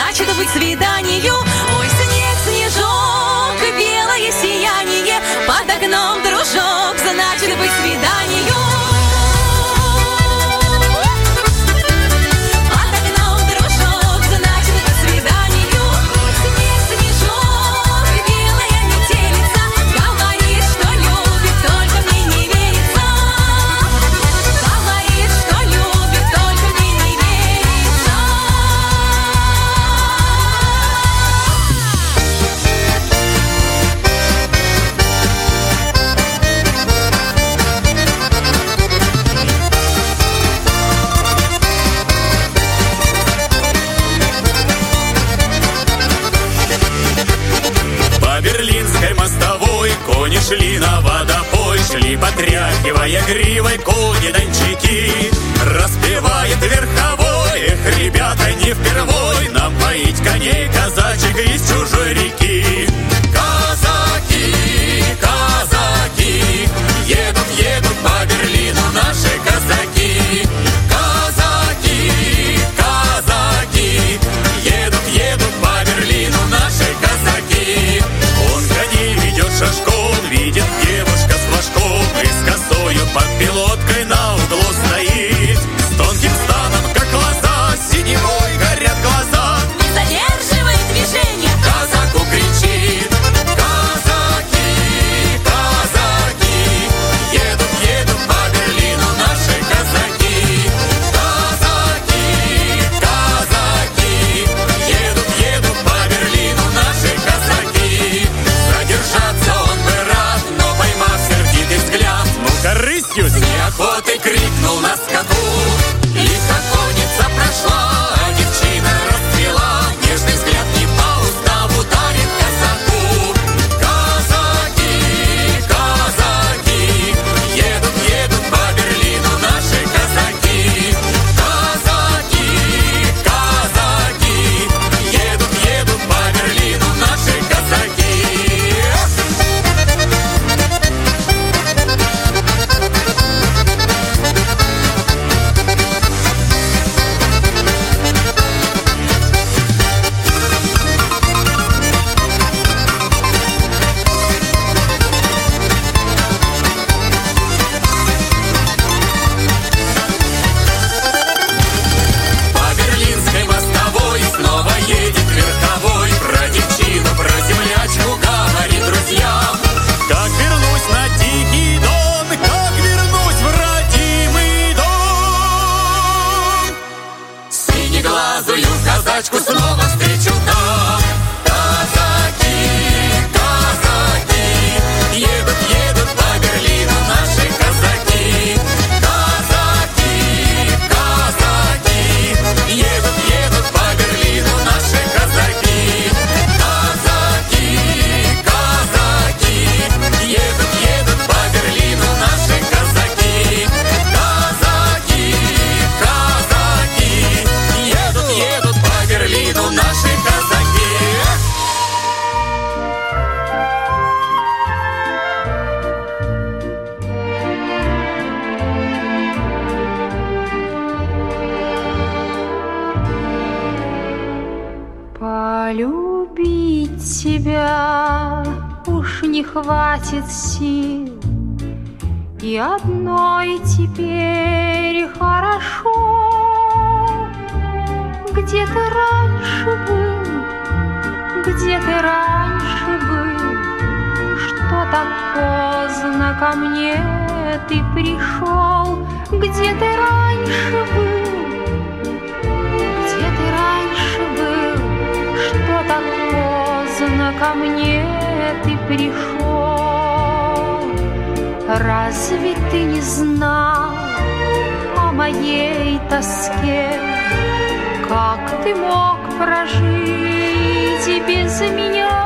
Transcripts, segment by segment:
значит быть свиданию. Ой, снег, снежок, белое сияние, под окном дружок, значит быть свиданию. Кони шли на водопой, шли, потряхивая гривой, кони-дончаки. Распевает верховой, эх, ребята, не впервой нам поить коней казачек из чужой реки. Казаки, казаки, едут, едут по Берлину наши казаки. Казаки, казаки, едут, едут по Берлину наши казаки. Он коней ведет шашком, видит девушка с флажком и с косою под пилоткой на углу стоит. С тонким станом, как глаза, синевой горят глаза. Не задерживает движение, казаку кричит. Казаки, казаки, едут, едут по Берлину наши казаки. Казаки, казаки, едут, едут по Берлину наши казаки. Задержаться он бы рад, но поймав сердитый взгляд, ну-ка рысью с неохотой крикнул на скаку. Лихо конница прошла, а девчина расцвела, нежный взгляд не по уставу дарит казаку. Казаки, казаки, едут, едут по Берлину наши казаки. Казаки, казаки, едут, едут по Берлину наши казаки. По Берлинской мостовой снова едет верховой. Про девчину, про землячку говорит друзьям. Как вернусь на Тихий Дон, как вернусь в родимый дом, синеглазую казачку снова встречу там. Казаки, казаки, едут, едут по Берлину наши казаки. Казаки, казаки, едут, едут по Берлину наши казаки. Казаки, казаки, едут, едут по Берлину наши казаки. Казаки, казаки, едут, едут по Берлину наши казаки. Полюбить тебя уж не хватит сил, и одной теперь хорошо. Где ты раньше был, где ты раньше был, что так поздно ко мне ты пришел? Где ты раньше был, где ты раньше был, что так поздно ко мне ты пришел? Разве ты не знал о моей тоске? Как ты мог прожить и без меня?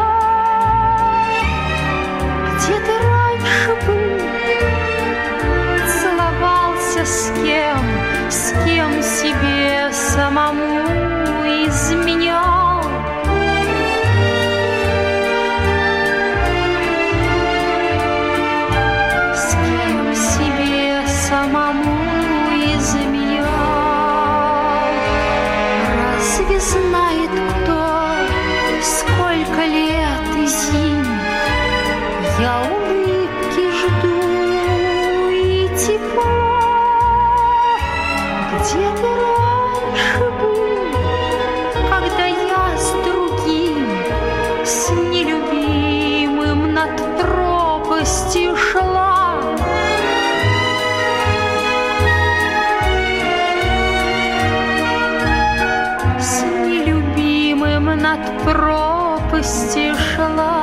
Где ты раньше был? Целовался с кем себе самому изменял? С кем себе самому изменял? Разве знает кто пропасти шла.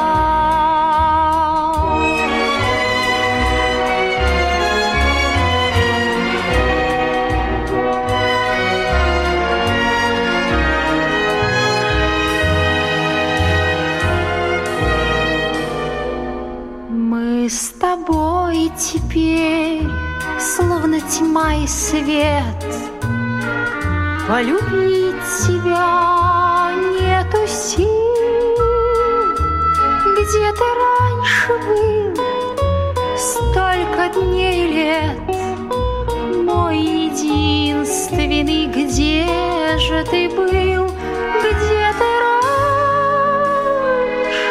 Мы с тобой теперь словно тьма и свет. Полюбить тебя нету сил. Где ты раньше был столько дней и лет? Мой единственный, где же ты был? Где ты раньше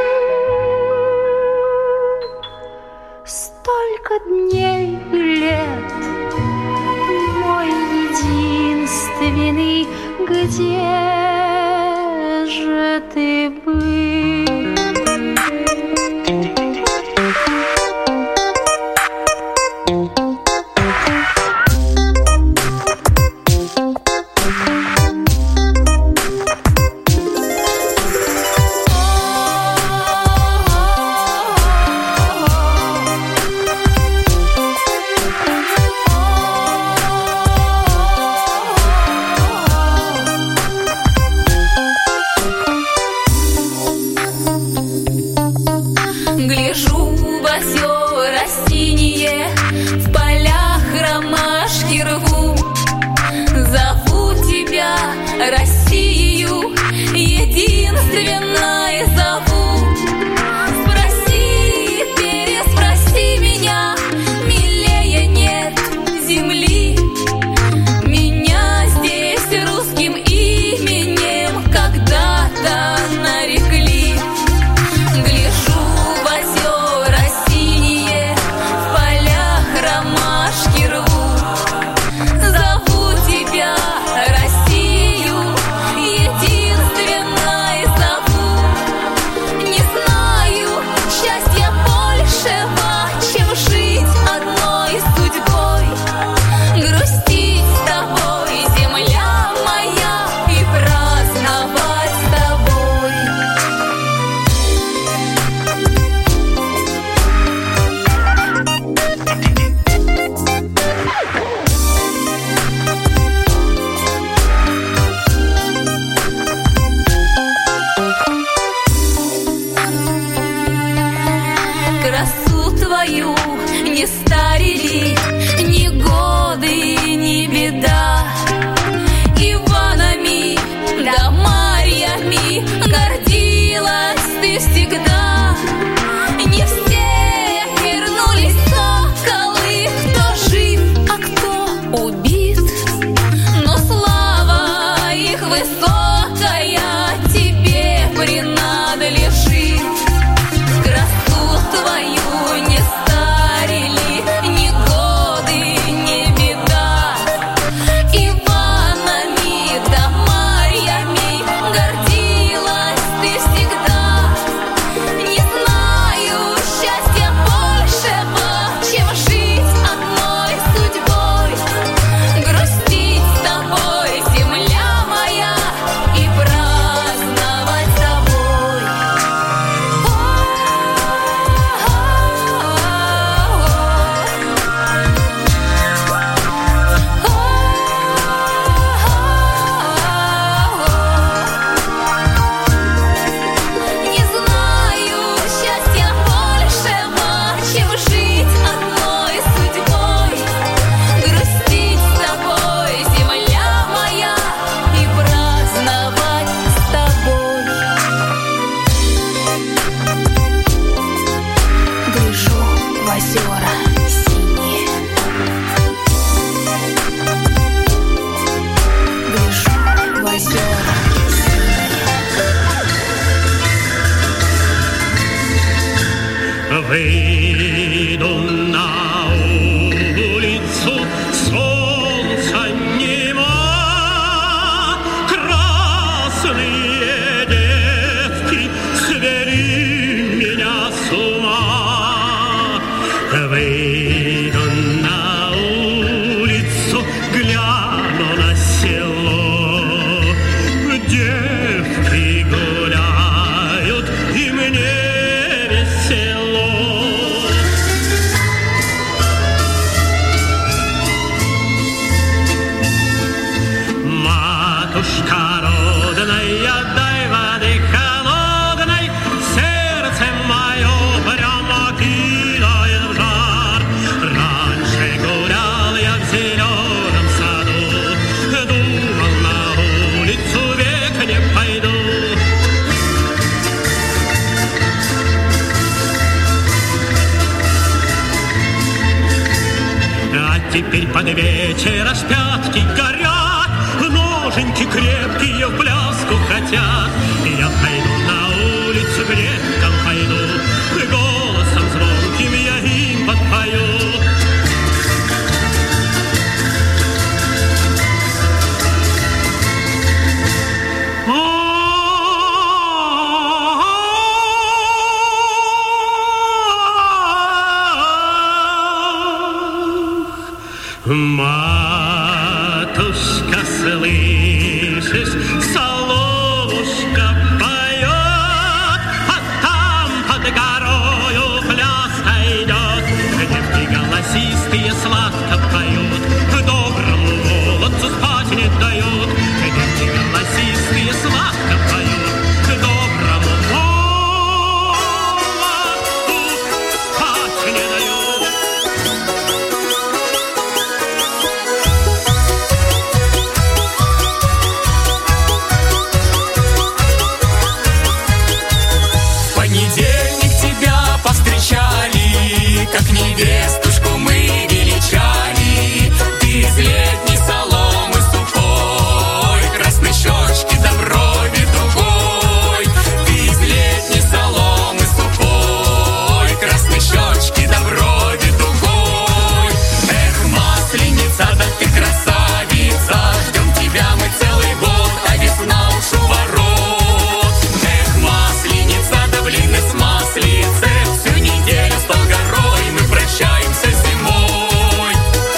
был? Столько дней и лет. Мой единственный, где же ты был? Выйду на улицу, солнца нема, красные девки свели меня с ума. Выйду на улицу, гляну на село, девки под вечер аж пятки горят, ноженьки крепкие в пляску хотят. Я пойду на улицу, грекам пойду, голосом звонким я им подпою. Матушка, слышишь, соловушка поет, а там под горою пляска идет. Девки голосистые сладко поют, доброму молодцу спать не дают. Девки голосистые сладко поют, доброму молодцу спать не дают. Как невестушку мы величали, ты из летней соломы сухой, красной щечки до брови дугой. Ты из летней соломы сухой, красной щечки до брови дугой. Эх, масленица, да ты красавица, ждем тебя мы целый год, а весна уж у ворот. Эх, масленица, да блин из маслицы, всю неделю с Долгорой мы прощаемся зимой.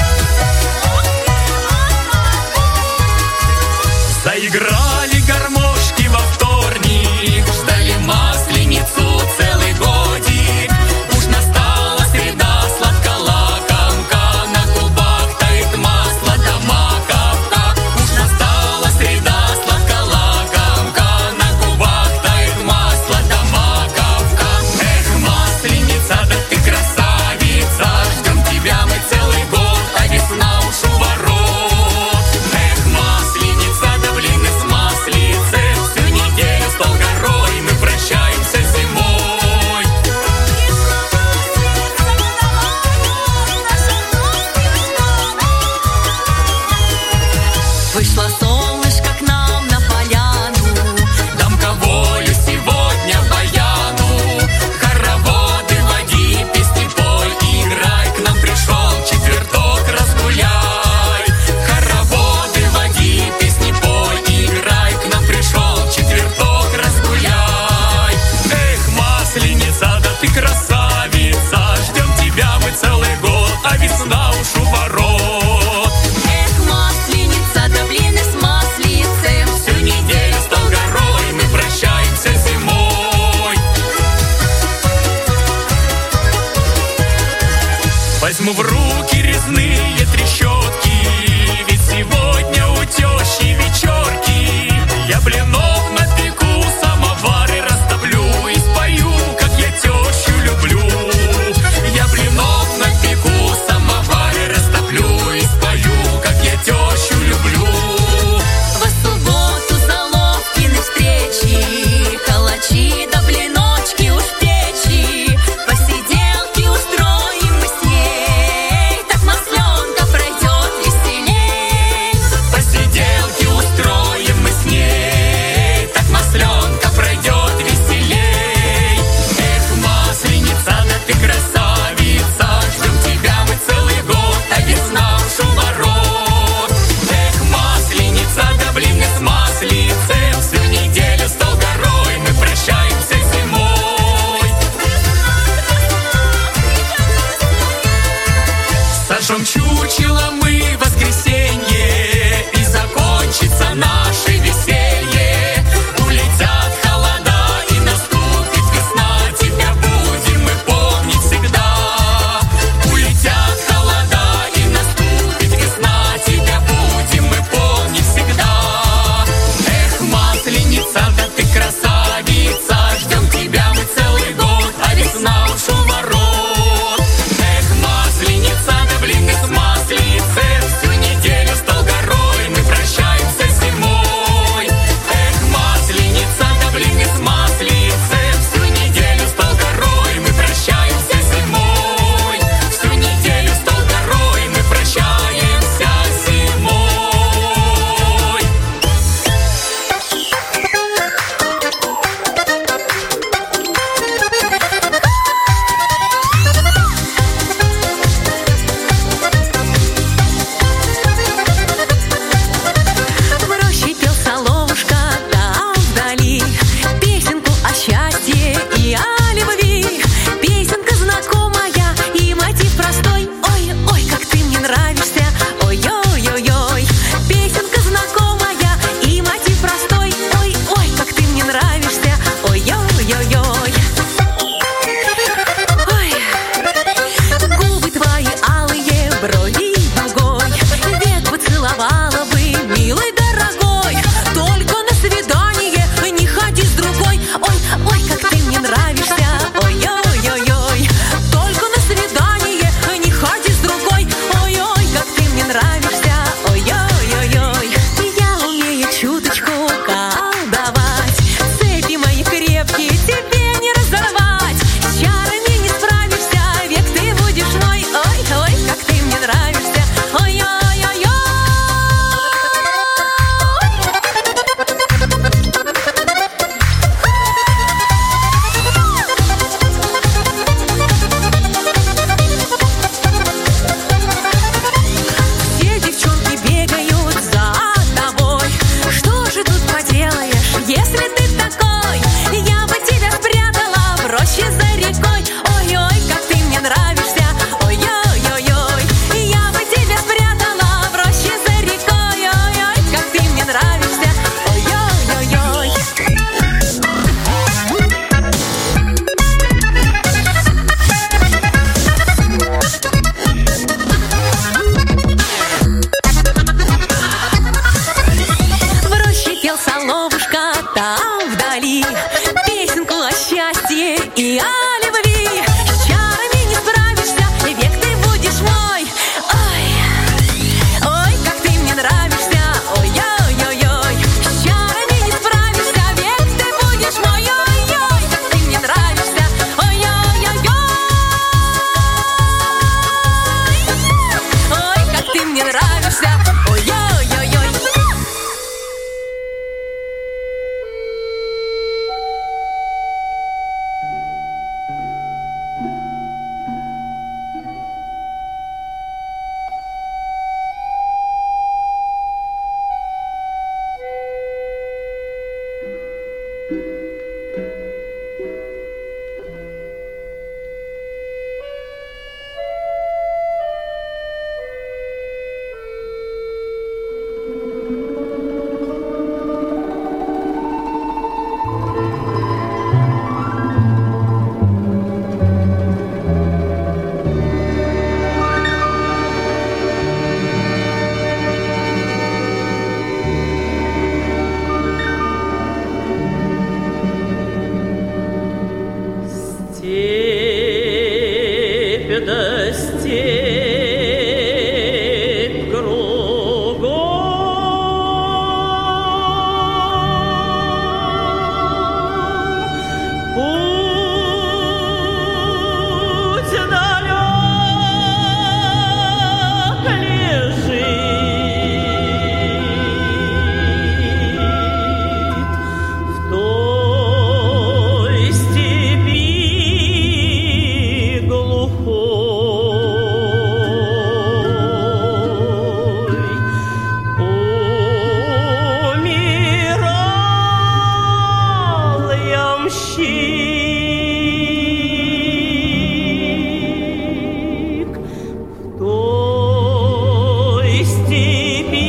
Заиграли гармошки во вторник, ждали масленицу целый годик. Уж настала среда, сладколакомка, на губах тает масло да маковка. Уж настала среда, сладколакомка, на губах тает масло да маковка. Эх, масленица, да ты красавица, ждем тебя мы целый год, а весна уж у ворот. Эх, масленица, да блин из маслицы, всю неделю с Долгорой мы прощаемся зимой. Вышло солнышко к нам на поляну, Дам-ка волю сегодня баяну, хороводы води, песни пой, играй, к нам пришел четверток, разгуляй. Хороводы води, песни пой, играй, к нам пришел четверток, разгуляй. Эх, масленица, да ты красавица, ждем тебя мы целый год, а весна уж у ворот. эх, масленица, да блин из маслицы. Всю неделю с Долгорой мы прощаемся зимой. Возьму в руки резные трещотки, ведь сегодня у тещи вечерки. Я блинов напеку, самовары растоплю и спою, как я тещу люблю. Я блинов напеку, самовары растоплю и спою, как я тещу люблю. В субботу Заловкины встречи, калачи да блиночки уж в печи. Посиделки устроим мы с ней, так масленка пройдет веселей. Посиделки устроим мы с ней, так масленка пройдет веселей. Эх, масленица, да ты красавица, ждем тебя мы целый год, а весна уж у ворот. Эх, масленица, да блин из маслицы, всю неделю с Долгорой и о любви. С чарами не справишься, и век ты будешь мой. Ой, ой, как ты мне нравишься. Ой-ой-ой-ой, с чарами не справишься, век ты будешь мой. Ой-ой, как ты мне нравишься. Ой-ой-ой-ой, ой, как ты мне нравишься. Ой-ой-ой-ой. Степь да степь кругом, путь далек лежит в той степи глухой. Умирал ямщик в той степи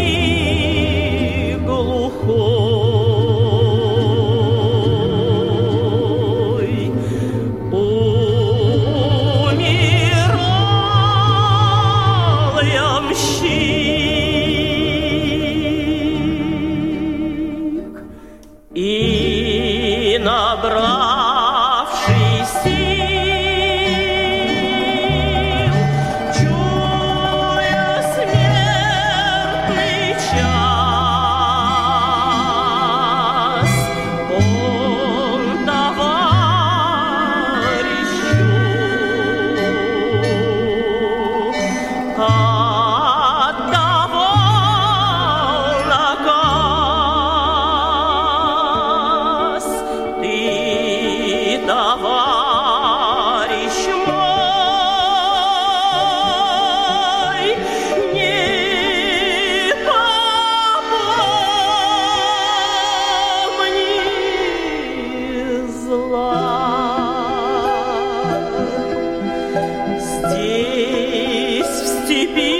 глухой. Умирал ямщик, и набравший сил, чуя смертный час, он товарищу отдавал наказ: ты, товарищ мой, не попомни зла. Здесь, в степи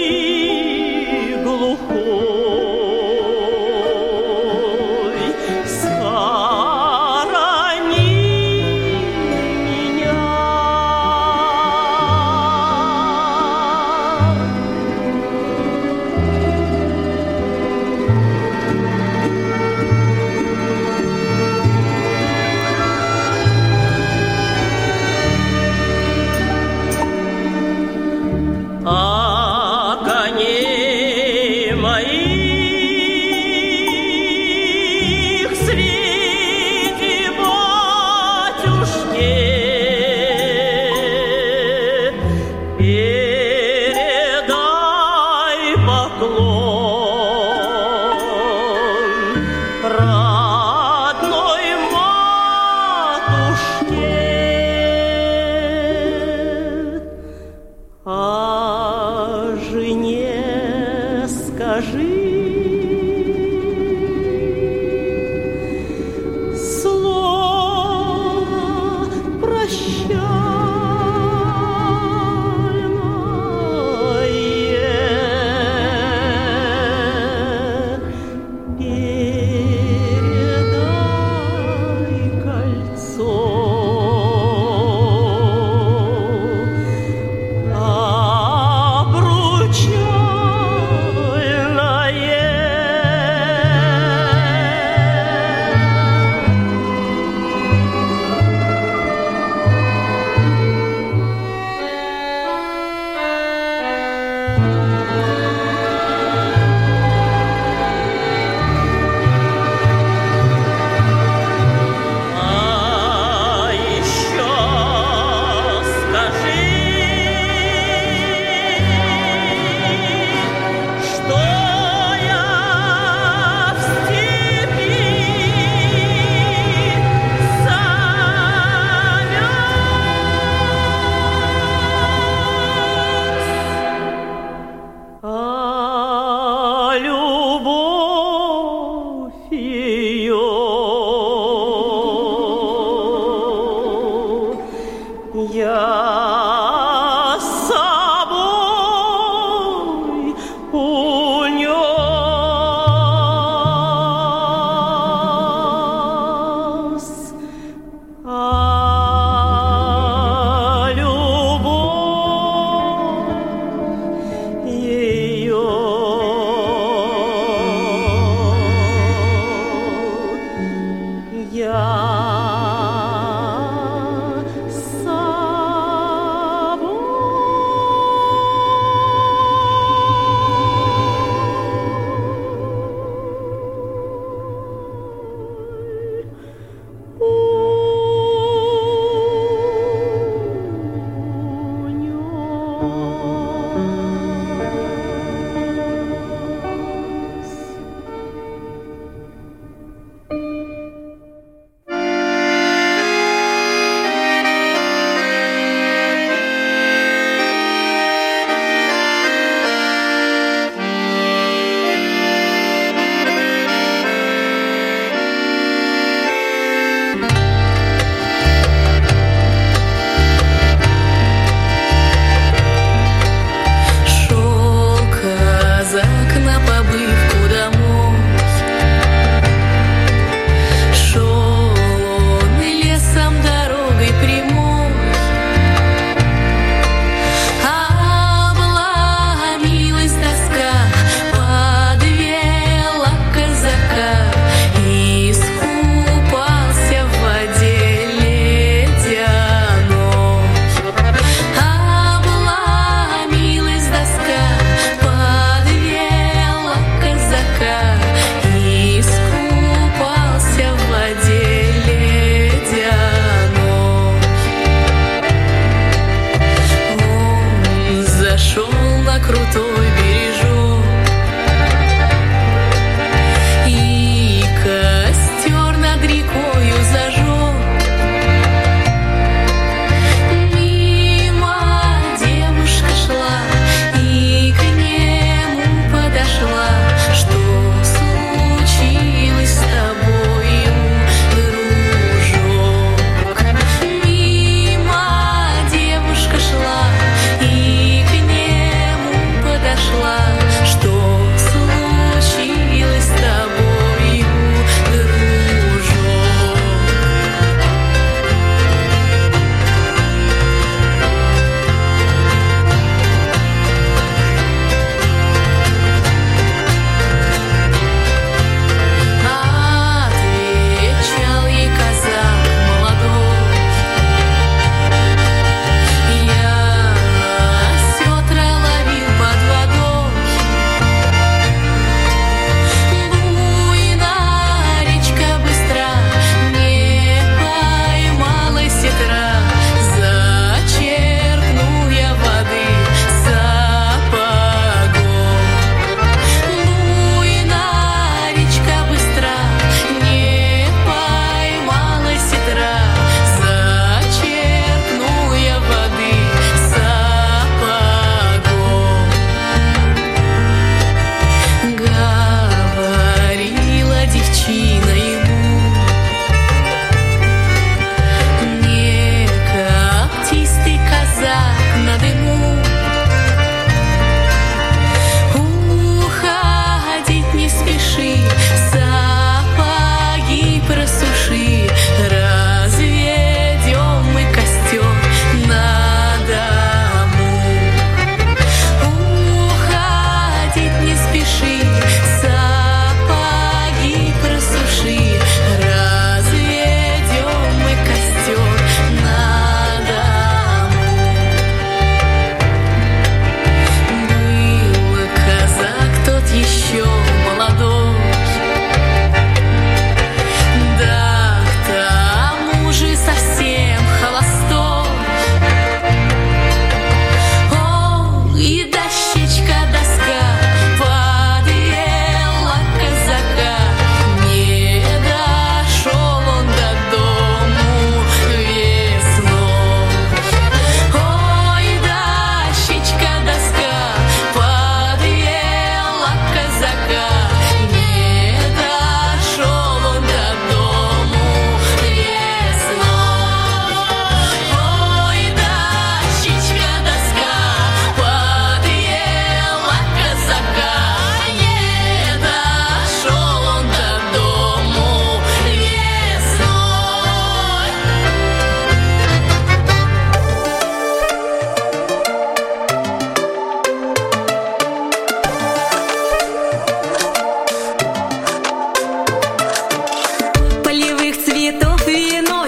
глухой, схорони меня.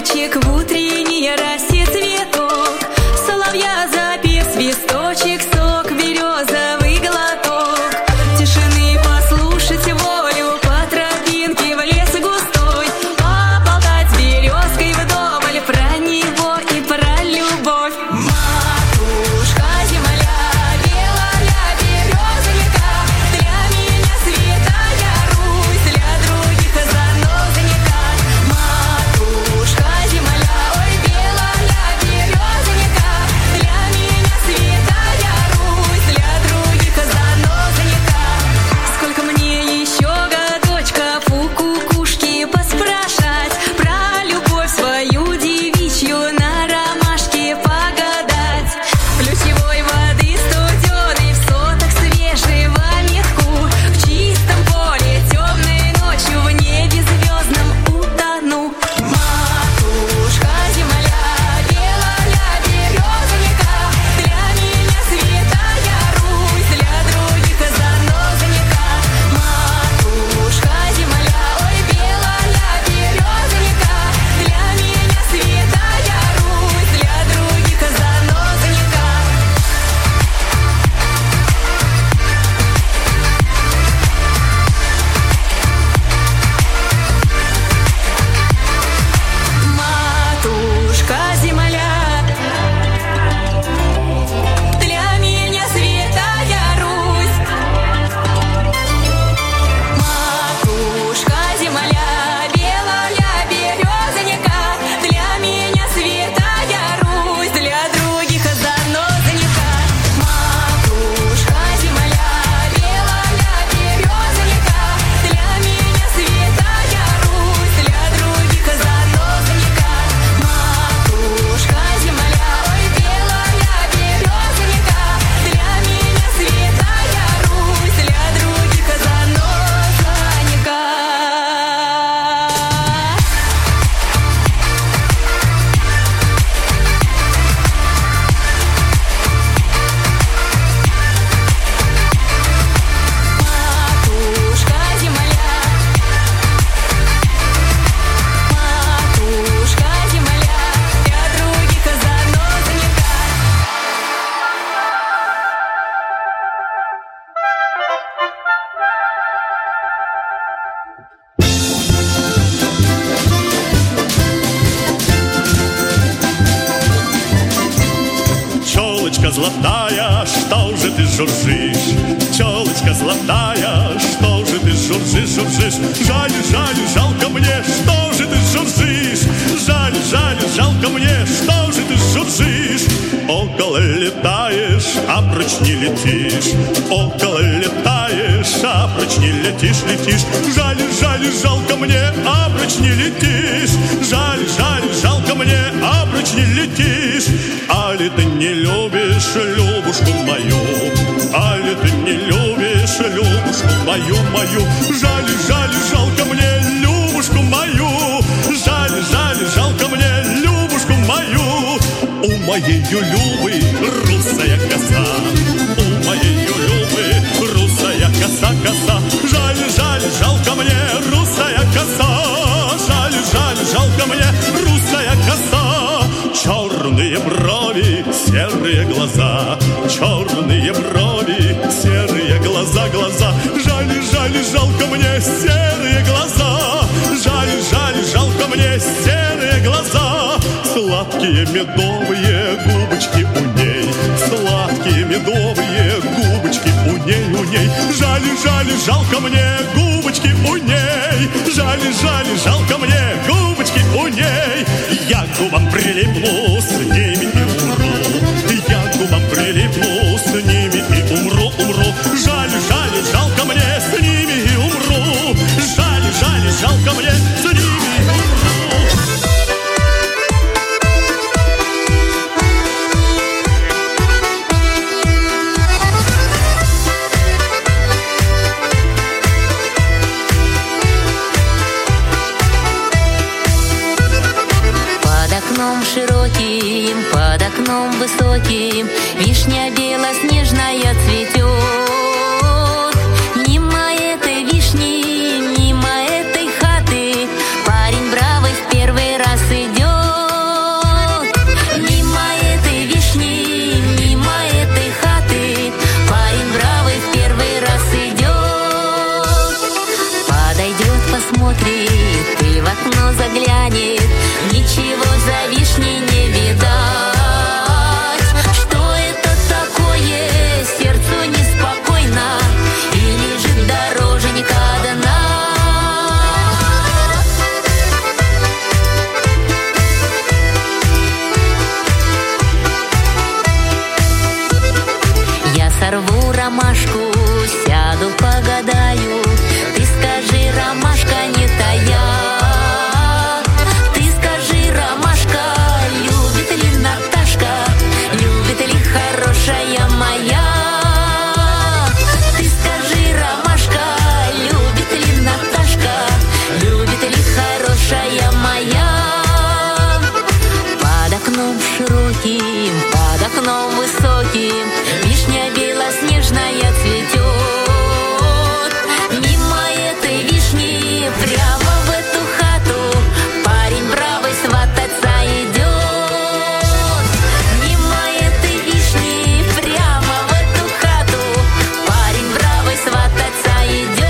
цветочек в утренней росе цветок, соловья запев свисточек, сок березовый глоток, тишины послушать волю по тропинке в лес густой, поболтать с березкой вдоволь про него и про любовь. Матушка земля, белая березонька, для меня святая Русь, для других занозонька. Матушка земля, ой, белая березонька, для меня святая Русь, для других занозонька. Сколько мне еще годочков у кукушки поспрашать, про любовь свою девичью на ромашке погадать. Ключевой воды студеной в сотах свежего меху, в чистом поле темной ночью в небе звездном утону. Матушка земля, белая березонька, для меня святая Русь, для других занозонька. Матушка земля, ой, белая березонька, для меня святая Русь, для других занозонька. Матушка земля, для меня святая Русь. Матушка земля, белая березонька, для меня святая Русь, для других занозонька. Матушка земля, белая березонька, для меня святая Русь, для других занозонька. Матушка земля, ой, белая березонька, для меня святая Русь, для других занозонька. Матушка земля, матушка земля, для других занозонька. Челочка золотая, что же ты журжишь? Челочка золотая, что же ты журжишь, журжишь? Жаль, жаль, жалко мне, что же ты журжишь? Жаль, жаль, жалко мне, что же ты журжишь? Около летаешь, а прочь не летишь. Около летаешь, а прочь не летишь, летишь. Жаль, жаль, жалко мне, а прочь не летишь. Жаль, жаль, жалко мне, а прочь не летишь. Али ты не любишь Любушку мою? Али ты не любишь Любушку мою, мою? Жаль, жаль, жалко мне Любушку мою. Жаль, жаль, жалко мне Любушку мою. У моей Любы русая коса, у моей Любы русая коса, коса. Жаль, жаль, жалко мне русая коса. Жаль, жаль, жалко мне русая коса. Черные брови, серые глаза, черные брови, серые глаза, глаза. Жаль, жаль, жалко мне серые глаза. Жаль, жаль, жалко мне серые глаза. Сладкие медовые губочки у ней, сладкие медовые губочки у ней, у ней. Жаль, жаль, жалко мне губочки у ней. Жаль, жаль, жалко мне губочки у ней. Я к губам прилипну, с ними и умру. Я к губам прилипну, с ними и умру, умру. Жаль, жаль, жалко мне, с ними и умру. Жаль, жаль, жалко мне, с ними и умру. Широким, под окном высоким вишня белоснежная цветет. Мимо этой вишни, мимо этой хаты парень бравый в первый раз идет. одиноким, под окном высоким вишня белоснежная цветет. Мимо этой вишни прямо в эту хату парень бравый свататься идет. Мимо этой вишни прямо в эту хату парень бравый свататься идет.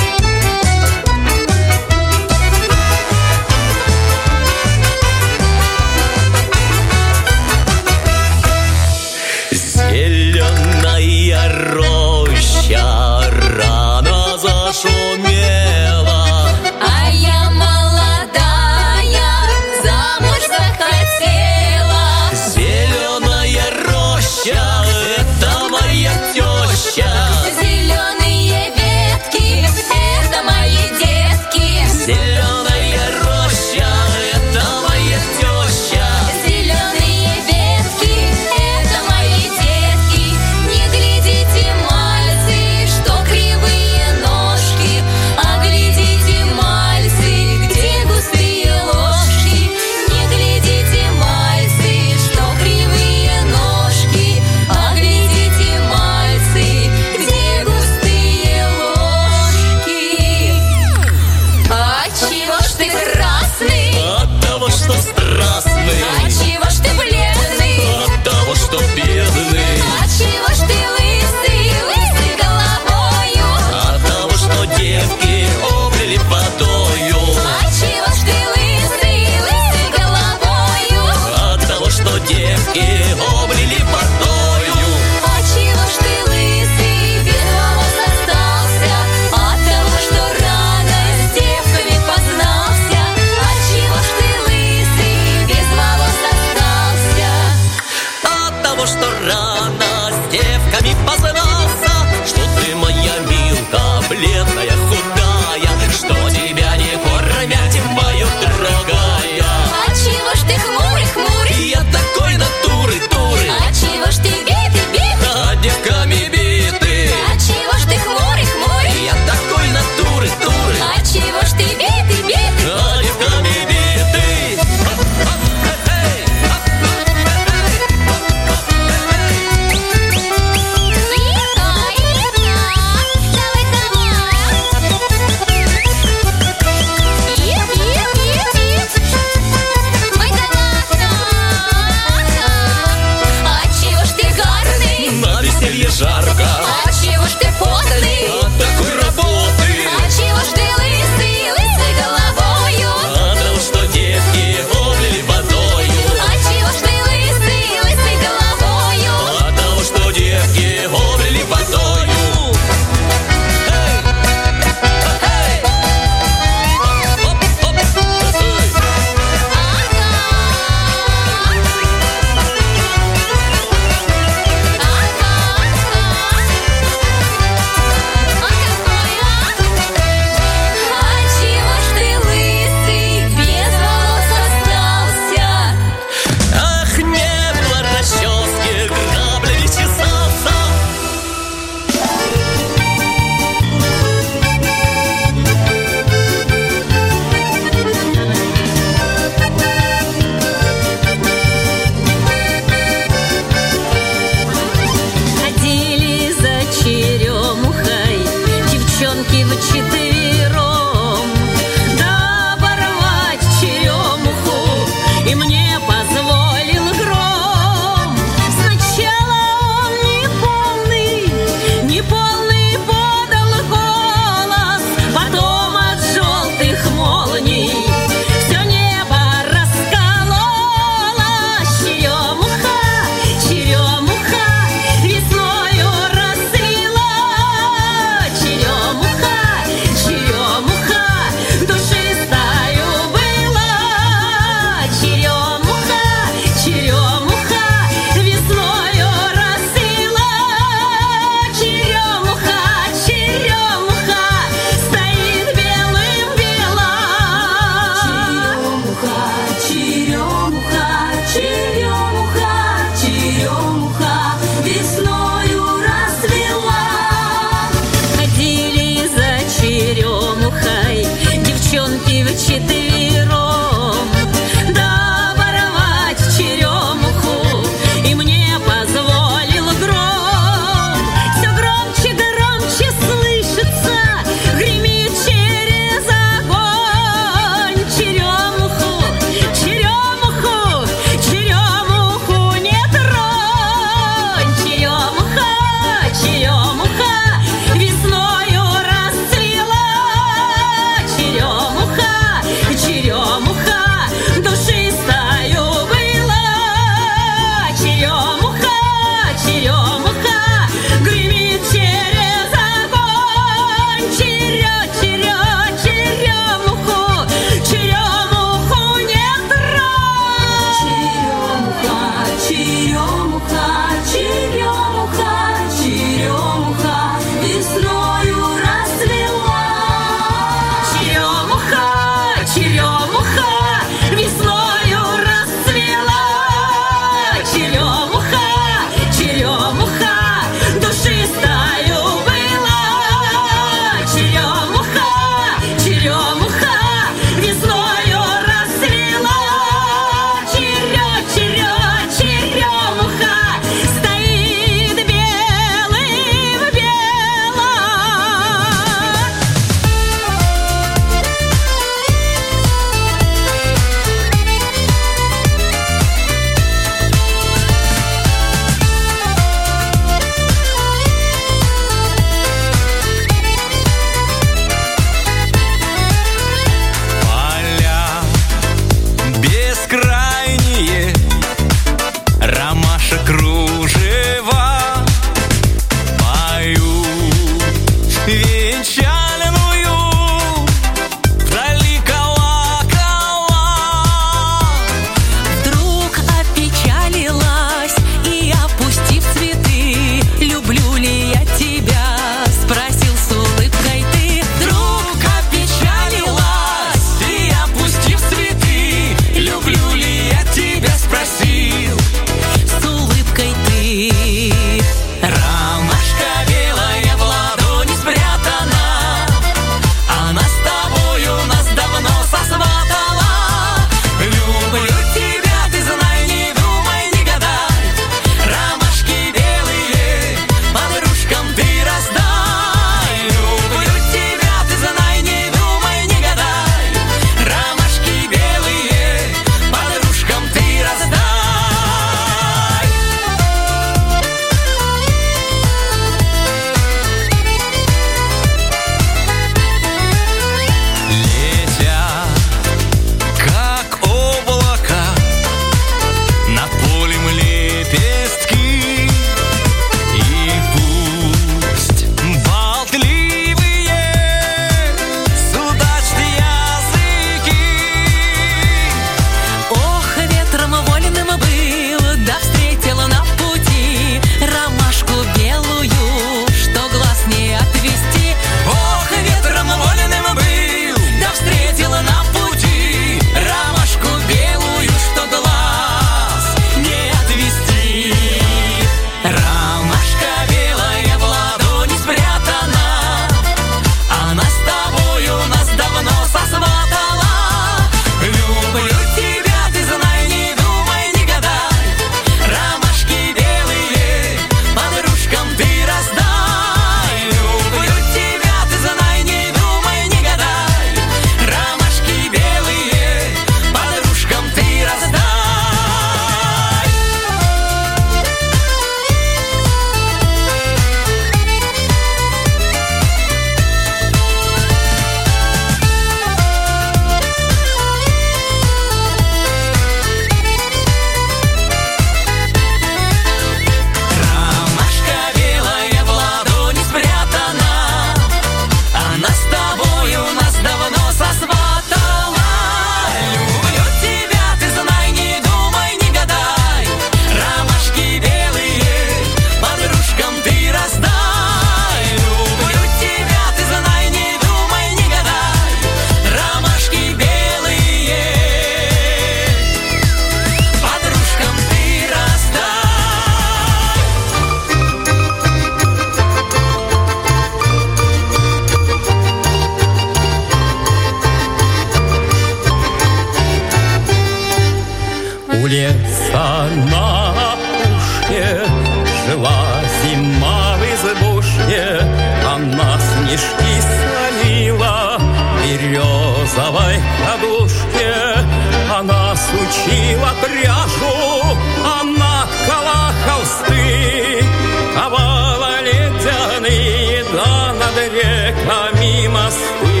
леса на опушке жила зима в избушке, она снежки солила в березовой подушке. Она сучила пряжу, она ткала холсты, ковала ледяные, да над реками мосты.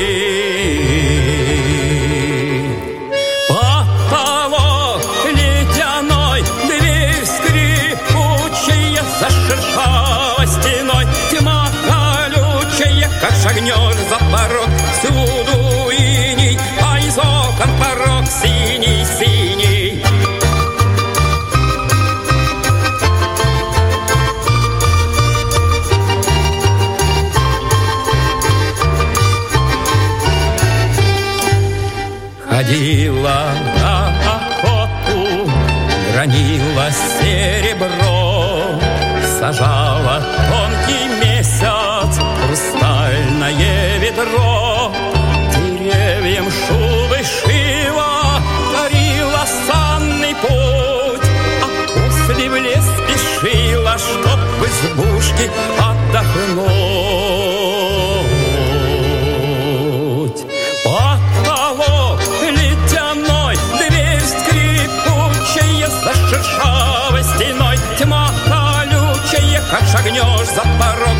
Потолок ледяной, дверь скрипучая, за шершавой стеной тьма колючая. Как шагнешь за порог, всюду иней, а из окон порог синий-синий. Ходила на охоту, гранила серебро, сажала тонкий месяц хрустальное ведро. Деревьям шубы шила, дарила санный путь, а после в лес спешила, чтоб в избушке отдохнуть. Потолок ледяной, дверь скрипучая, за шершавой стеной тьма колючая. Как шагнешь за порог,